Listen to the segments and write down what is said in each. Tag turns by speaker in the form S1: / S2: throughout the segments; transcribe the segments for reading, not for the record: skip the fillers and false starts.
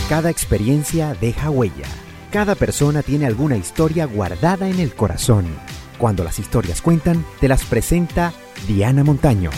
S1: Cada experiencia deja huella. Cada persona tiene alguna historia guardada en el corazón. Cuando las historias cuentan, te las presenta Diana Montaño.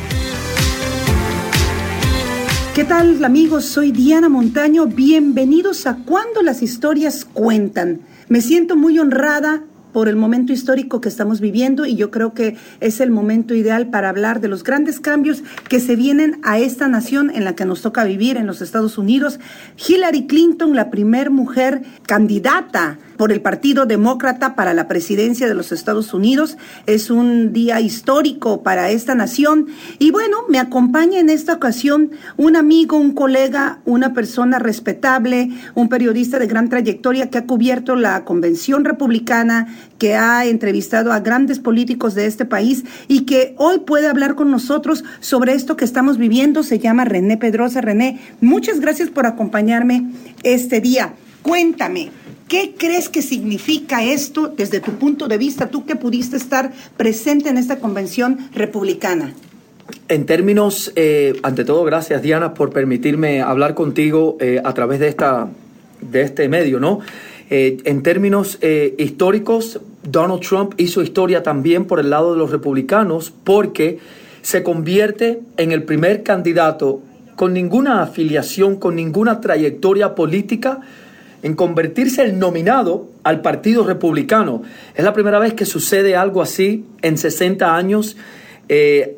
S2: ¿Qué tal, amigos? Soy Diana Montaño. Bienvenidos a Cuando las historias cuentan. Me siento muy honrada por el momento histórico que estamos viviendo y yo creo que es el momento ideal para hablar de los grandes cambios que se vienen a esta nación en la que nos toca vivir, en los Estados Unidos. Hillary Clinton, la primer mujer candidata por el Partido Demócrata para la presidencia de los Estados Unidos. Es un día histórico para esta nación. Y bueno, me acompaña en esta ocasión un amigo, un colega, una persona respetable, un periodista de gran trayectoria que ha cubierto la convención republicana, que ha entrevistado a grandes políticos de este país y que hoy puede hablar con nosotros sobre esto que estamos viviendo. Se llama René Pedrosa. René, muchas gracias por acompañarme este día. Cuéntame, ¿qué crees que significa esto desde tu punto de vista, tú que pudiste estar presente en esta convención republicana?
S3: En términos, ante todo, gracias Diana por permitirme hablar contigo a través de este medio, ¿no? En términos históricos, Donald Trump hizo historia también por el lado de los republicanos porque se convierte en el primer candidato con ninguna afiliación, con ninguna trayectoria política, en convertirse el nominado al Partido Republicano. Es la primera vez que sucede algo así en 60 años. Le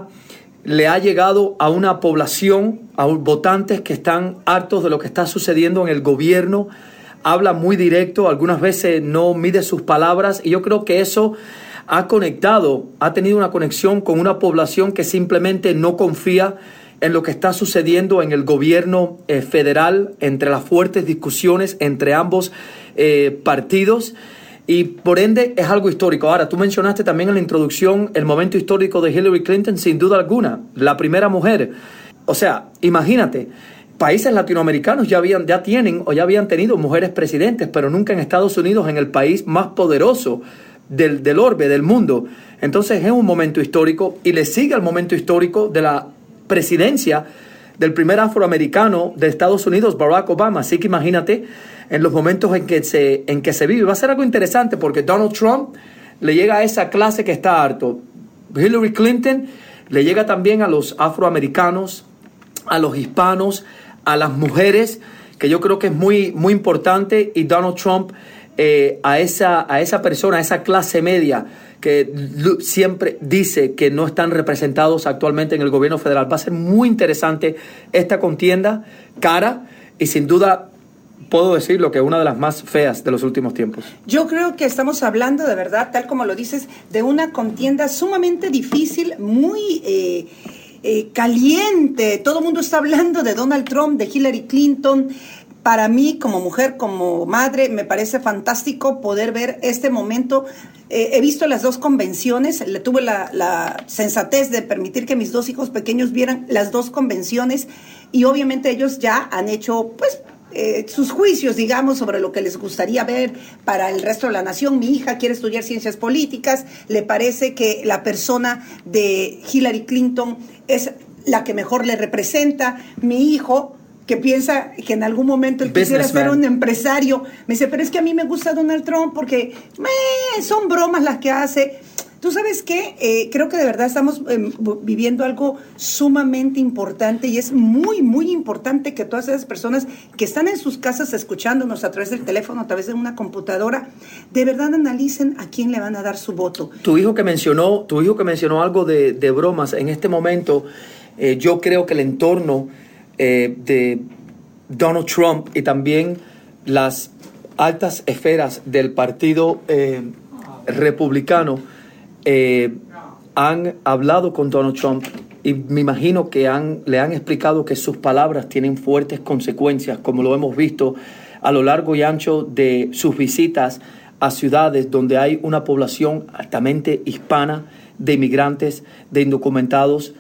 S3: ha llegado a una población, a votantes que están hartos de lo que está sucediendo en el gobierno. Habla muy directo, algunas veces no mide sus palabras, y yo creo que eso ha tenido una conexión con una población que simplemente no confía en lo que está sucediendo en el gobierno federal, entre las fuertes discusiones entre ambos partidos, y por ende es algo histórico. Ahora, tú mencionaste también en la introducción el momento histórico de Hillary Clinton, sin duda alguna, la primera mujer. O sea, imagínate, países latinoamericanos ya habían tenido mujeres presidentes, pero nunca en Estados Unidos, en el país más poderoso del orbe, del mundo. Entonces es un momento histórico y le sigue al momento histórico de la presidencia del primer afroamericano de Estados Unidos, Barack Obama. Así que imagínate en los momentos en que se vive. Va a ser algo interesante porque Donald Trump le llega a esa clase que está harto. Hillary Clinton le llega también a los afroamericanos, a los hispanos, a las mujeres, que yo creo que es muy, muy importante. Y Donald Trump a esa persona, a esa clase media que siempre dice que no están representados actualmente en el gobierno federal. Va a ser muy interesante esta contienda, cara, y sin duda puedo decirlo que es una de las más feas de los últimos tiempos.
S2: Yo creo que estamos hablando de verdad, tal como lo dices, de una contienda sumamente difícil, muy caliente. Todo el mundo está hablando de Donald Trump, de Hillary Clinton. Para mí, como mujer, como madre, me parece fantástico poder ver este momento. He visto las dos convenciones, tuve la sensatez de permitir que mis dos hijos pequeños vieran las dos convenciones y obviamente ellos ya han hecho sus juicios, digamos, sobre lo que les gustaría ver para el resto de la nación. Mi hija quiere estudiar ciencias políticas, le parece que la persona de Hillary Clinton es la que mejor le representa. Mi hijo, que piensa que en algún momento él quisiera ser un empresario, me dice, pero es que a mí me gusta Donald Trump porque son bromas las que hace. ¿Tú sabes qué? Creo que de verdad estamos viviendo algo sumamente importante y es muy, muy importante que todas esas personas que están en sus casas escuchándonos a través del teléfono, a través de una computadora, de verdad analicen a quién le van a dar su voto.
S3: Tu hijo que mencionó algo de bromas. En este momento, yo creo que el entorno de Donald Trump y también las altas esferas del partido republicano han hablado con Donald Trump y me imagino que le han explicado que sus palabras tienen fuertes consecuencias, como lo hemos visto a lo largo y ancho de sus visitas a ciudades donde hay una población altamente hispana, de inmigrantes, de indocumentados,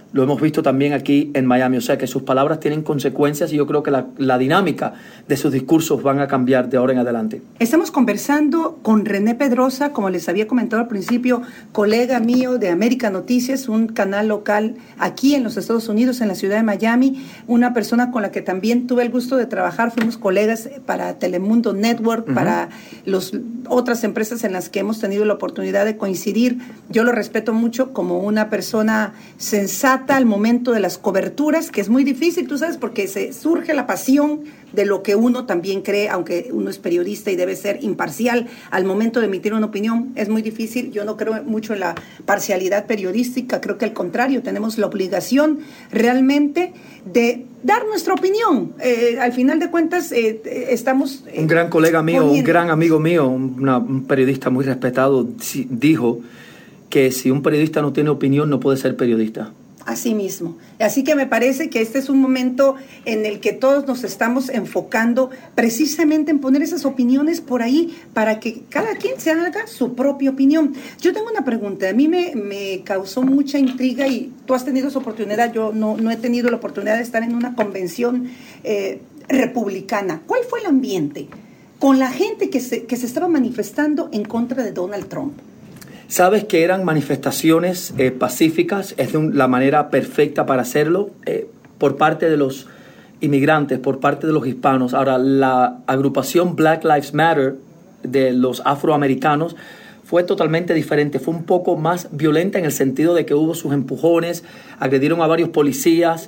S3: lo hemos visto también aquí en Miami. O sea que sus palabras tienen consecuencias y yo creo que la dinámica de sus discursos van a cambiar de ahora en adelante.
S2: Estamos conversando con René Pedrosa, como les había comentado al principio, colega mío de América Noticias, un canal local aquí en los Estados Unidos, en la ciudad de Miami, una persona con la que también tuve el gusto de trabajar. Fuimos colegas para Telemundo Network, para otras empresas en las que hemos tenido la oportunidad de coincidir. Yo lo respeto mucho como una persona sensata al momento de las coberturas, que es muy difícil, tú sabes, porque surge la pasión de lo que uno también cree, aunque uno es periodista y debe ser imparcial al momento de emitir una opinión. Es muy difícil. Yo no creo mucho en la parcialidad periodística, creo que al contrario, tenemos la obligación realmente de dar nuestra opinión. Al final de cuentas, estamos...
S3: un gran colega mío, un gran amigo mío, un periodista muy respetado, dijo que si un periodista no tiene opinión, no puede ser periodista.
S2: Así mismo. Así que me parece que este es un momento en el que todos nos estamos enfocando precisamente en poner esas opiniones por ahí para que cada quien se haga su propia opinión. Yo tengo una pregunta. A mí me causó mucha intriga y tú has tenido esa oportunidad. Yo no he tenido la oportunidad de estar en una convención republicana. ¿Cuál fue el ambiente con la gente que se estaba manifestando en contra de Donald Trump?
S3: Sabes que eran manifestaciones pacíficas, es la manera perfecta para hacerlo, por parte de los inmigrantes, por parte de los hispanos. Ahora, la agrupación Black Lives Matter de los afroamericanos fue totalmente diferente, fue un poco más violenta en el sentido de que hubo sus empujones, agredieron a varios policías,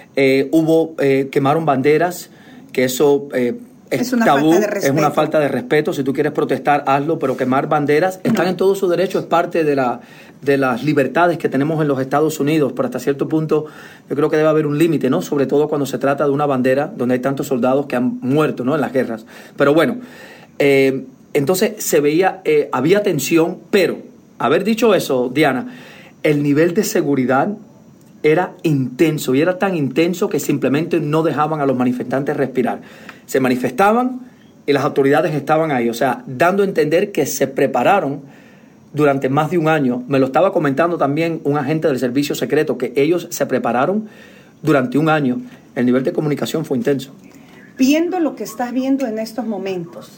S3: quemaron banderas, que eso... es una tabú, es una falta de respeto. Si tú quieres protestar, hazlo, pero quemar banderas están en todo su derecho, es parte de las libertades que tenemos en los Estados Unidos, pero hasta cierto punto yo creo que debe haber un límite, ¿no? Sobre todo cuando se trata de una bandera donde hay tantos soldados que han muerto, ¿no? En las guerras. Pero bueno, entonces se veía, había tensión, pero, haber dicho eso, Diana, el nivel de seguridad era intenso, y era tan intenso que simplemente no dejaban a los manifestantes respirar. Se manifestaban y las autoridades estaban ahí, o sea, dando a entender que se prepararon durante más de un año. Me lo estaba comentando también un agente del servicio secreto, que ellos se prepararon durante un año. El nivel de comunicación fue intenso.
S2: Viendo lo que estás viendo en estos momentos,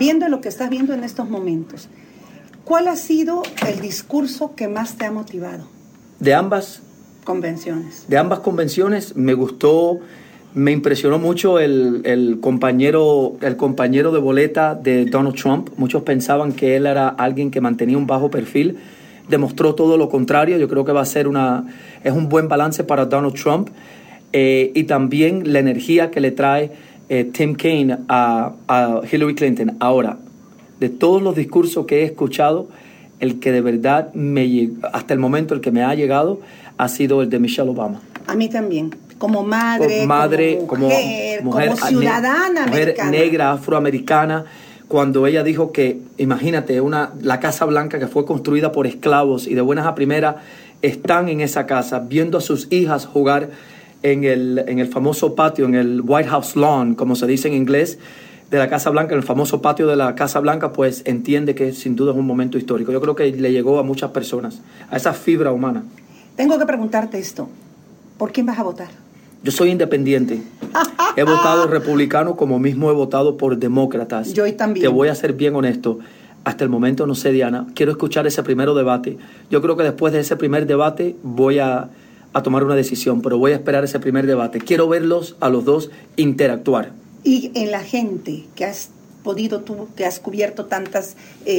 S2: ¿cuál ha sido el discurso que más te ha motivado?
S3: De ambas convenciones me gustó, me impresionó mucho el compañero de boleta de Donald Trump. Muchos pensaban que él era alguien que mantenía un bajo perfil. Demostró todo lo contrario. Yo creo que va a ser es un buen balance para Donald Trump. Y también la energía que le trae Tim Kaine a Hillary Clinton. Ahora, de todos los discursos que he escuchado, el que de verdad hasta el momento el que me ha llegado ha sido el de Michelle Obama.
S2: A mí también. Como madre, como ciudadana americana. Mujer negra,
S3: afroamericana, cuando ella dijo que, imagínate, la Casa Blanca que fue construida por esclavos y de buenas a primeras están en esa casa viendo a sus hijas jugar en el famoso patio, en el White House Lawn, como se dice en inglés, de la Casa Blanca, en el famoso patio de la Casa Blanca, pues entiende que sin duda es un momento histórico. Yo creo que le llegó a muchas personas, a esa fibra humana.
S2: Tengo que preguntarte esto. ¿Por quién vas a votar?
S3: Yo soy independiente. He votado republicano como mismo he votado por demócratas.
S2: Yo también.
S3: Te voy a ser bien honesto. Hasta el momento no sé, Diana. Quiero escuchar ese primer debate. Yo creo que después de ese primer debate voy a tomar una decisión, pero voy a esperar ese primer debate. Quiero verlos a los dos interactuar.
S2: Y en la gente que has podido tú, que has cubierto tantas,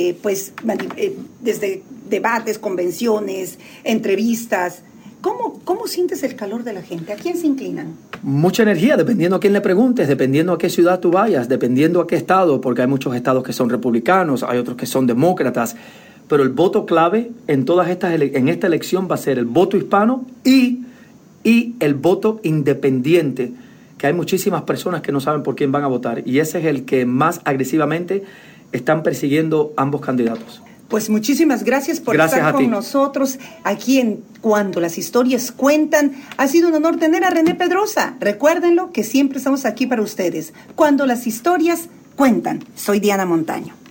S2: desde debates, convenciones, entrevistas, ¿Cómo sientes el calor de la gente? ¿A quién se inclinan?
S3: Mucha energía, dependiendo a quién le preguntes, dependiendo a qué ciudad tú vayas, dependiendo a qué estado, porque hay muchos estados que son republicanos, hay otros que son demócratas, pero el voto clave en esta elección va a ser el voto hispano y el voto independiente, que hay muchísimas personas que no saben por quién van a votar, y ese es el que más agresivamente están persiguiendo ambos candidatos.
S2: Pues muchísimas gracias por estar con nosotros aquí en Cuando las Historias Cuentan. Ha sido un honor tener a René Pedrosa. Recuérdenlo que siempre estamos aquí para ustedes. Cuando las Historias Cuentan. Soy Diana Montaño.